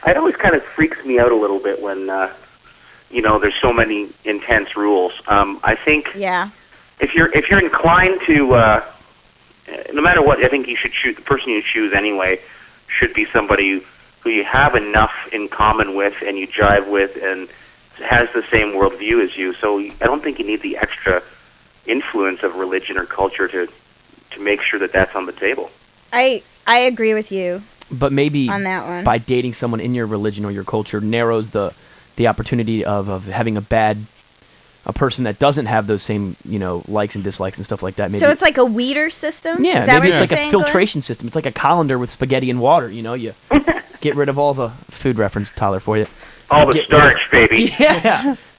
it always kind of freaks me out a little bit when there's so many intense rules. I think Yeah. if you're inclined to, no matter what, I think you should choose the person you choose anyway. Should be somebody who you have enough in common with, and you jive with, and has the same worldview as you. So I don't think you need the extra influence of religion or culture to make sure that that's on the table. I agree with you. But maybe on that one. by dating someone in your religion or your culture narrows the opportunity of having a person that doesn't have those same likes and dislikes and stuff like that. Maybe. So it's like a weeder system? Yeah, Is that maybe what it's you're like a saying, filtration system. It's like a colander with spaghetti and water. You get rid of all the food reference, Tyler, for you. All the starch, baby. Yeah.